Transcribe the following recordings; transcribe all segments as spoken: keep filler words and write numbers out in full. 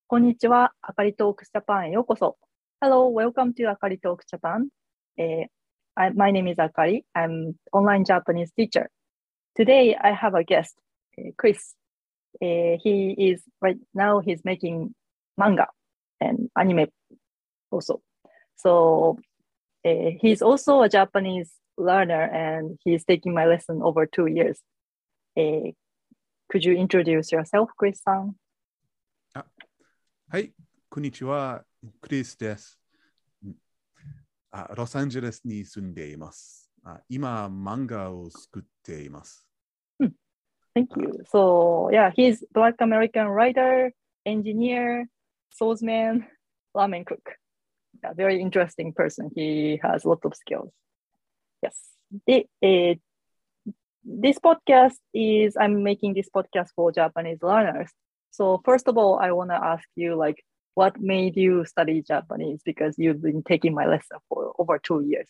こんにちは、あかりトークスジャパンへようこそ。Hello, welcome to Akari Talks Japan. Uh, I, my name is Akari. I'm online Japanese teacher. Today I have a guest, uh, Chris. Uh, he is right now he's making manga and anime also. So uh, he's also a Japanese learner and he's taking my lesson over two years. Uh, could you introduce yourself, Chris-san? あ、はい、こんにちは、クリスです。あ、ロサンゼルスに住んでいます。あ、今、漫画を作っています。 Hmm. Thank you. So, yeah, he's Black American writer, engineer, salesman, ramen cook. Yeah, very interesting person. He has a lot of skills. Yes. The, uh, this podcast is, I'm making this podcast for Japanese learners. So, first of all, I want to ask you, like, what made you study Japanese? Because you've been taking my lesson for over two years.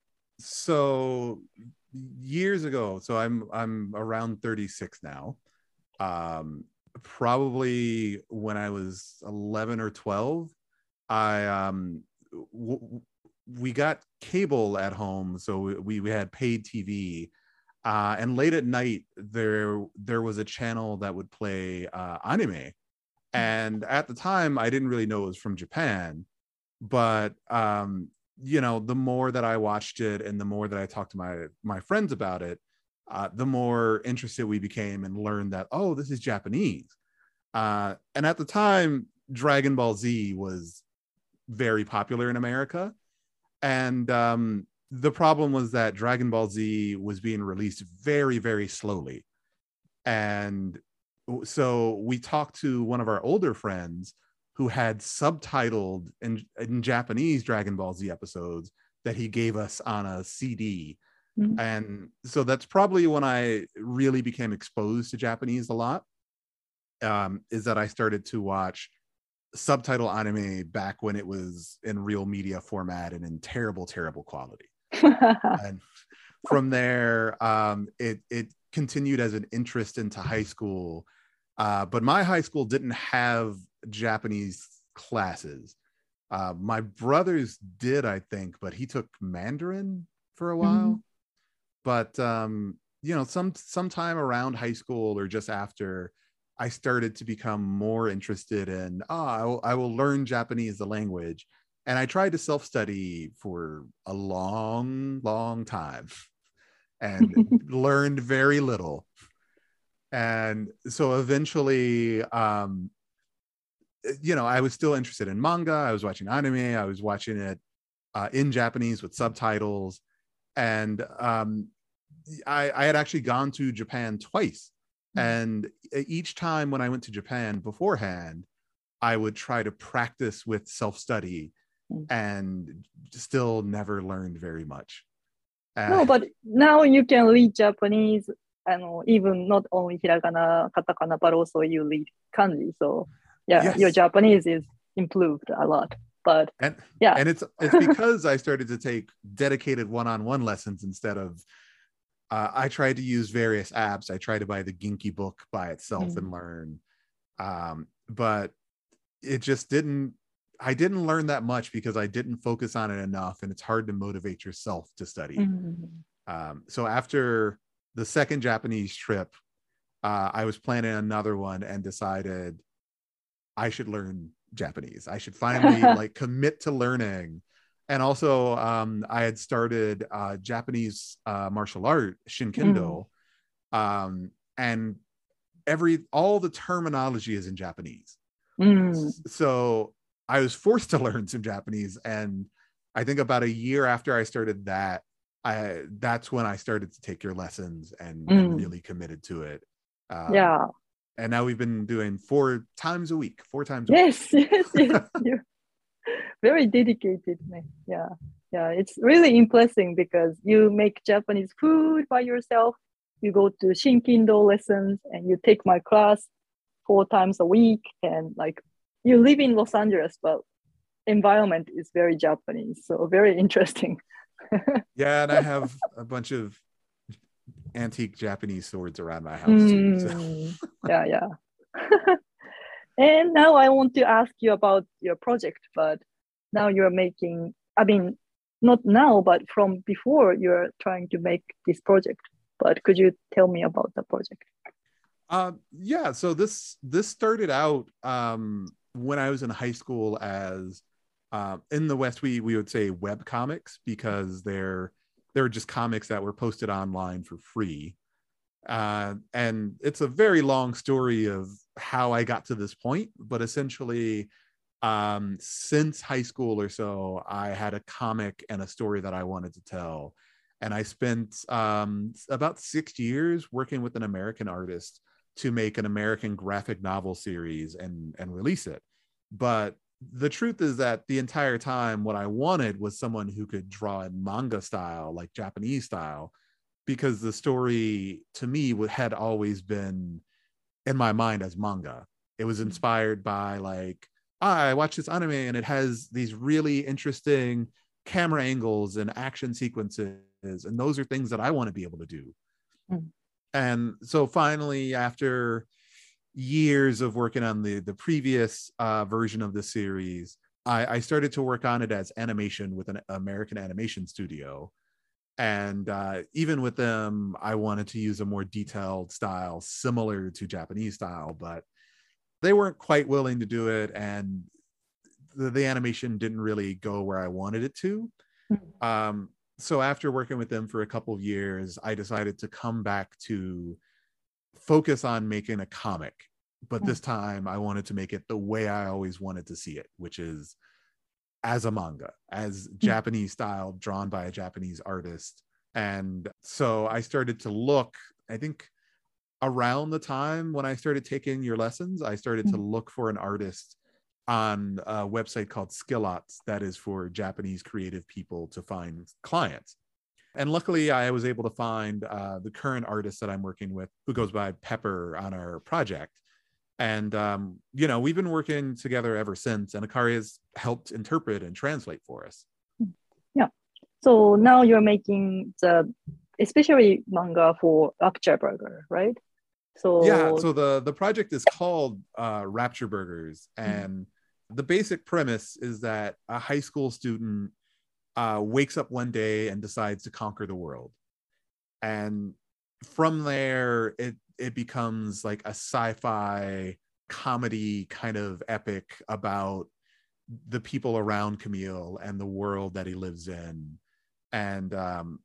So, years ago, so I'm I'm around thirty-six now. Um, probably when I was eleven or twelve, I um w- we got cable at home, so we we had paid T V. Uh, and late at night, there there was a channel that would play uh, anime, and at the time, I didn't really know it was from Japan. But um, you know, the more that I watched it, and the more that I talked to my my friends about it, uh, the more interested we became, and learned that, oh, this is Japanese. Uh, and at the time, Dragon Ball Z was very popular in America, and um, the problem was that Dragon Ball Z was being released very, very slowly. And so we talked to one of our older friends who had subtitled in, in Japanese Dragon Ball Z episodes that he gave us on a C D. Mm-hmm. And so that's probably when I really became exposed to Japanese a lot, um, is that I started to watch subtitle anime back when it was in real media format and in terrible, terrible quality. And from there, um, it it continued as an interest into high school. Uh, but my high school didn't have Japanese classes. Uh, my brothers did, I think, but he took Mandarin for a while. Mm-hmm. But um, you know, some sometime around high school or just after, I started to become more interested in, oh, I will, I will learn Japanese, the language. And I tried to self-study for a long, long time and learned very little. And so eventually, um, you know, I was still interested in manga. I was watching anime. I was watching it uh, in Japanese with subtitles. And um, I, I had actually gone to Japan twice. And each time when I went to Japan beforehand, I would try to practice with self-study and still never learned very much. Uh, no, but now you can read Japanese, and even not only hiragana, katakana, but also you read kanji. So yeah, yes. Your Japanese is improved a lot. But and, yeah, and it's it's because I started to take dedicated one-on-one lessons instead of. Uh, I tried to use various apps. I tried to buy the Genki book by itself mm. and learn, um, but it just didn't. I didn't learn that much because I didn't focus on it enough, and it's hard to motivate yourself to study. Mm. Um, so after the second Japanese trip, uh, I was planning another one and decided I should learn Japanese. I should finally like commit to learning. And also, um, I had started uh, Japanese uh, martial art, Shinkendo, mm. um, and every all the terminology is in Japanese. Mm. So I was forced to learn some Japanese, and I think about a year after I started that, I that's when I started to take your lessons and, mm. and really committed to it. Um, yeah. And now we've been doing four times a week, four times a yes, week. Yes, yes, yes. Very dedicated. Yeah, yeah. It's really impressive because you make Japanese food by yourself. You go to Shinkindo lessons and you take my class four times a week. And like you live in Los Angeles, but environment is very Japanese. So very interesting. Yeah, and I have a bunch of antique Japanese swords around my house mm, too. So. yeah, yeah. And now I want to ask you about your project, but now you're making, I mean, not now, but from before you're trying to make this project. But could you tell me about the project? Uh, yeah, so this this started out um, when I was in high school as uh, in the West we we would say web comics because they're they're just comics that were posted online for free. Uh, and it's a very long story of how I got to this point, but essentially, um, since high school or so, I had a comic and a story that I wanted to tell. And I spent um, about six years working with an American artist to make an American graphic novel series and, and release it. But the truth is that the entire time, what I wanted was someone who could draw in manga style, like Japanese style, because the story to me had always been in my mind as manga. It was inspired by like, ah, I watched this anime and it has these really interesting camera angles and action sequences. And those are things that I want to be able to do. Mm. And so finally, after years of working on the, the previous uh, version of the series, I, I started to work on it as animation with an American animation studio. And uh, even with them, I wanted to use a more detailed style similar to Japanese style, but they weren't quite willing to do it. And the, the animation didn't really go where I wanted it to. Mm-hmm. Um, so after working with them for a couple of years, I decided to come back to focus on making a comic. But mm-hmm. this time I wanted to make it the way I always wanted to see it, which is as a manga, as Japanese style, drawn by a Japanese artist. And so I started to look, I think around the time when I started taking your lessons, I started to look for an artist on a website called Skillots that is for Japanese creative people to find clients. And luckily I was able to find uh, the current artist that I'm working with, who goes by Pepper, on our project. And, um, you know, we've been working together ever since, and Akari has helped interpret and translate for us. Yeah. So now you're making the, especially manga for Rapture Burger, right? So yeah, so the, the project is called uh, Rapture Burgers. And mm-hmm. the basic premise is that a high school student uh, wakes up one day and decides to conquer the world. And from there, it it becomes like a sci-fi comedy kind of epic about the people around Camille and the world that he lives in. And um,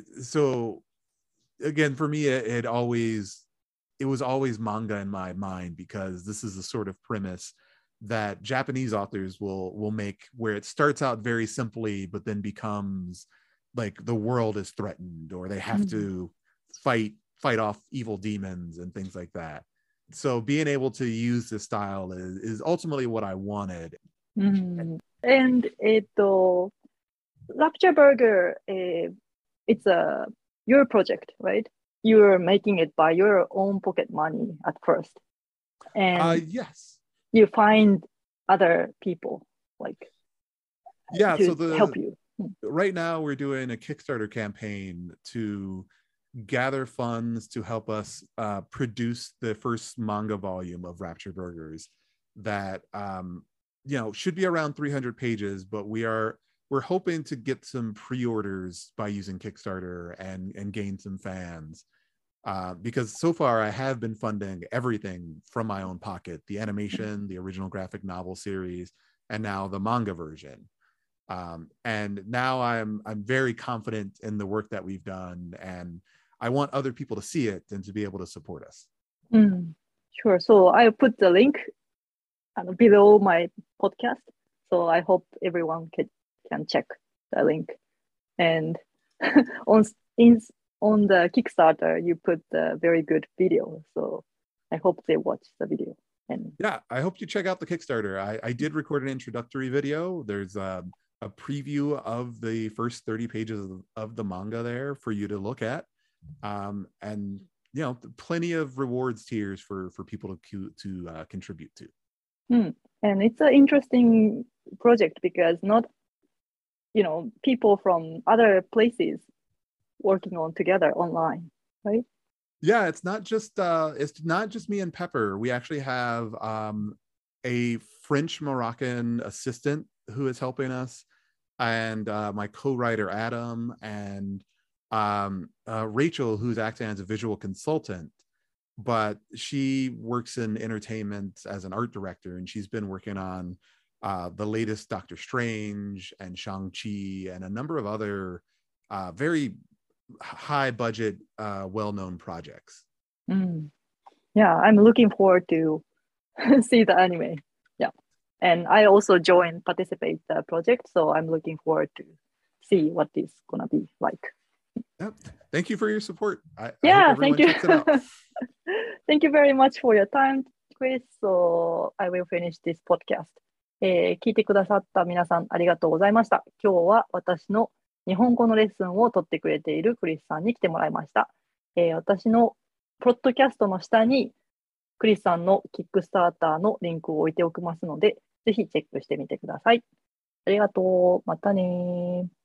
so again, for me, it, it always, it was always manga in my mind, because this is the sort of premise that Japanese authors will will make, where it starts out very simply, but then becomes like the world is threatened, or they have mm-hmm. to fight fight off evil demons and things like that. So being able to use this style is, is ultimately what I wanted. Mm. And it, uh, Rapture Burger, uh, it's a your project, right? You're making it by your own pocket money at first. And uh, yes, you find other people like yeah, to so the, help you. Right now we're doing a Kickstarter campaign to gather funds to help us uh, produce the first manga volume of Rapture Burgers that um, you know should be around three hundred pages, but we are we're hoping to get some pre-orders by using Kickstarter and and gain some fans, uh, because so far I have been funding everything from my own pocket: the animation, the original graphic novel series, and now the manga version. Um, and now I'm I'm very confident in the work that we've done, and I want other people to see it and to be able to support us. Mm, sure. So I'll put the link below my podcast. So I hope everyone can, can check the link. And on in, on the Kickstarter, you put a very good video. So I hope they watch the video. And yeah, I hope you check out the Kickstarter. I, I did record an introductory video. There's a, a preview of the first thirty pages of, of the manga there for you to look at. Um, and you know, plenty of rewards tiers for for people to to uh, contribute to. Mm. And it's an interesting project because not, you know, people from other places working on together online, right? Yeah, it's not just uh, it's not just me and Pepper. We actually have um, a French Moroccan assistant who is helping us, and uh, my co-writer Adam, and um, uh, Rachel, who's acting as a visual consultant, but she works in entertainment as an art director, and she's been working on uh, the latest Doctor Strange and Shang-Chi and a number of other uh, very high budget, uh, well-known projects. Mm. Yeah, I'm looking forward to see the anime. Yeah, and I also join participate the project, so I'm looking forward to see what it's gonna be like. Yep. Thank you for your support. I, Yeah, I hope everyone thank you. checks it out. Thank you very much for your time, Chris. So I will finish this podcast. えー聞いてくださった皆さんありがとうございました。今日は私の日本語のレッスンを取ってくれているクリスさんに来てもらいました。えー私のポッドキャストの下にクリスさんのキックスターターのリンクを置いておきますので、ぜひチェックしてみてください。ありがとう。またね。